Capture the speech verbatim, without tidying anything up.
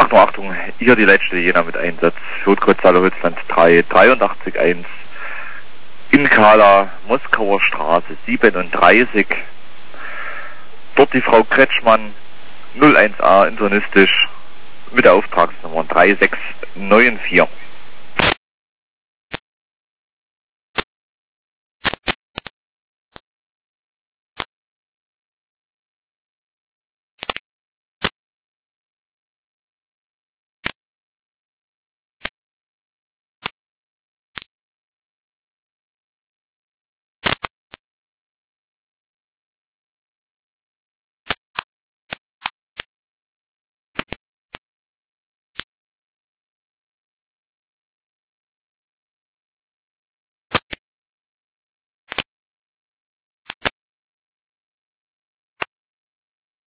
Achtung, Achtung, hier die letzte Jena mit Einsatz. Schotkotzhalle Holzland drei, dreiundachtzig eins. In Kala, Moskauer Straße siebenunddreißig. Dort die Frau Kretschmann, null eins a internistisch, mit der Auftragsnummer drei sechs neun vier.